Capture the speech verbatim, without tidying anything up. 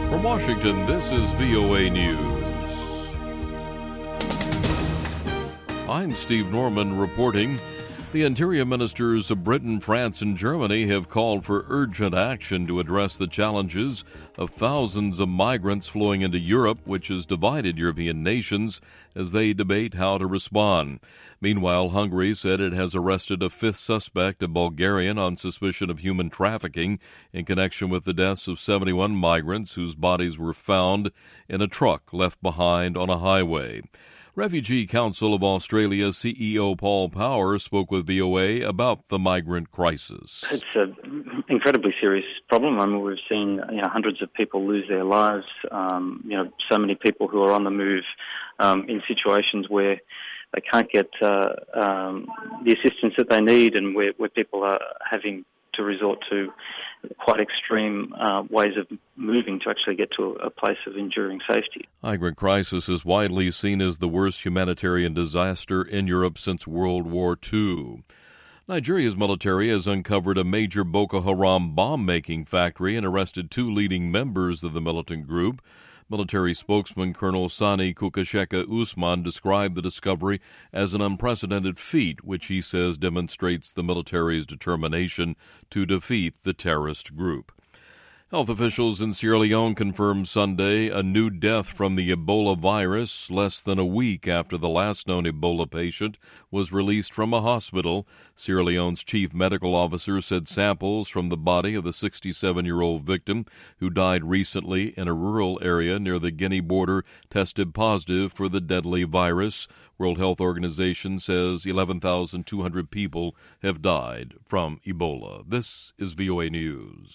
From Washington, this is V O A News. I'm Steve Norman reporting. The interior ministers of Britain, France, and Germany have called for urgent action to address the challenges of thousands of migrants flowing into Europe, which has divided European nations as they debate how to respond. Meanwhile, Hungary said it has arrested a fifth suspect, a Bulgarian, on suspicion of human trafficking in connection with the deaths of seventy-one migrants whose bodies were found in a truck left behind on a highway. Refugee Council of Australia C E O Paul Power spoke with V O A about the migrant crisis. It's an incredibly serious problem. I mean, we've seen you know, hundreds of people lose their lives, um, you know, so many people who are on the move um, in situations where they can't get uh, um, the assistance that they need, and where, where people are having to resort to quite extreme uh, ways of moving to actually get to a place of enduring safety. Migrant crisis is widely seen as the worst humanitarian disaster in Europe since World War Two. Nigeria's military has uncovered a major Boko Haram bomb-making factory and arrested two leading members of the militant group. Military spokesman Colonel Sani Kukasheka Usman described the discovery as an unprecedented feat, which he says demonstrates the military's determination to defeat the terrorist group. Health officials in Sierra Leone confirmed Sunday a new death from the Ebola virus less than a week after the last known Ebola patient was released from a hospital. Sierra Leone's chief medical officer said samples from the body of the sixty-seven-year-old victim who died recently in a rural area near the Guinea border tested positive for the deadly virus. World Health Organization says eleven thousand two hundred people have died from Ebola. This is V O A News.